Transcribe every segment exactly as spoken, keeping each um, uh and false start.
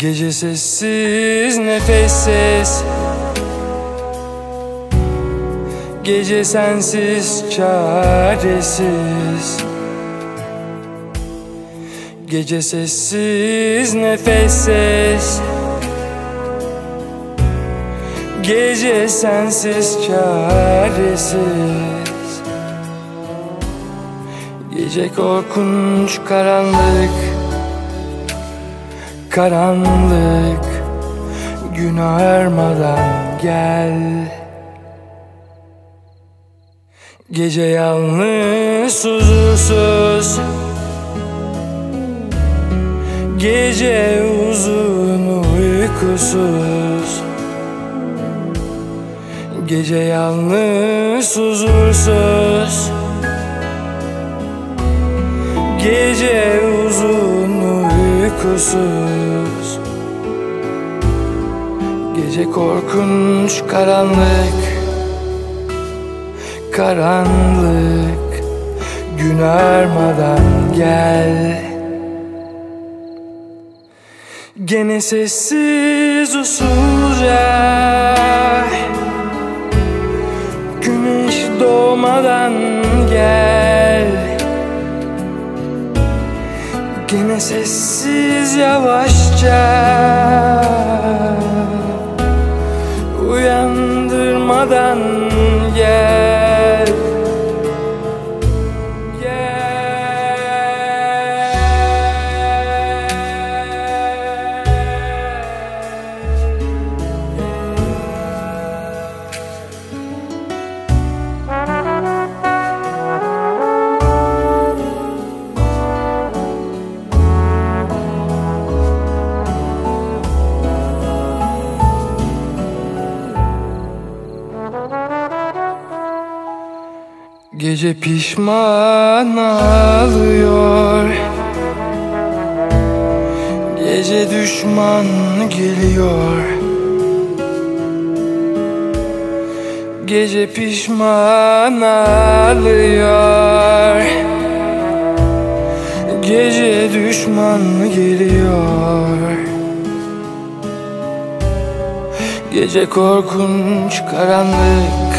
Gece sessiz, nefessiz, gece sensiz, çaresiz. Gece sessiz, nefessiz, gece sensiz, çaresiz. Gece korkunç, karanlık, karanlık. Gün ağarmadan gel. Gece yalnız, huzursuz, gece uzun, uykusuz. Gece yalnız, huzursuz, gece uzun, uykusuz. Gece korkunç, karanlık, karanlık. Gün ağarmadan gel. Gene sessiz, usulca, güneş doğmadan gel. Gene sessiz, yavaşça, uyandırmadan gel. Gece pişman ağlıyor, gece düşman geliyor. Gece pişman ağlıyor, gece düşman geliyor. Gece korkunç, karanlık,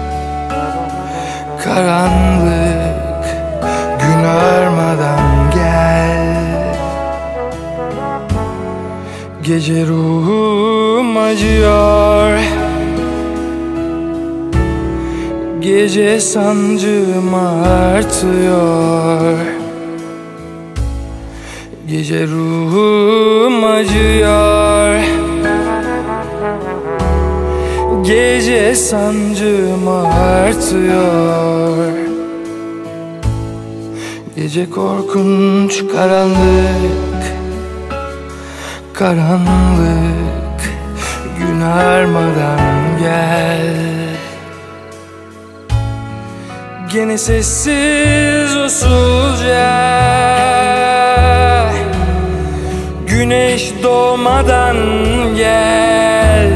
karanlık. Gün ağarmadan gel. Gece ruhum acıyor, gece sancım artıyor. Gece ruhum acıyor, gece sancım artıyor. Gece korkunç, karanlık, karanlık. Gün ağarmadan gel. Gene sessiz, usulca, güneş doğmadan gel.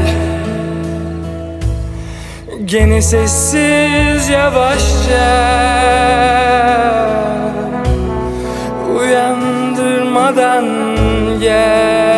Gene sessiz, yavaşça, uyandırmadan gel.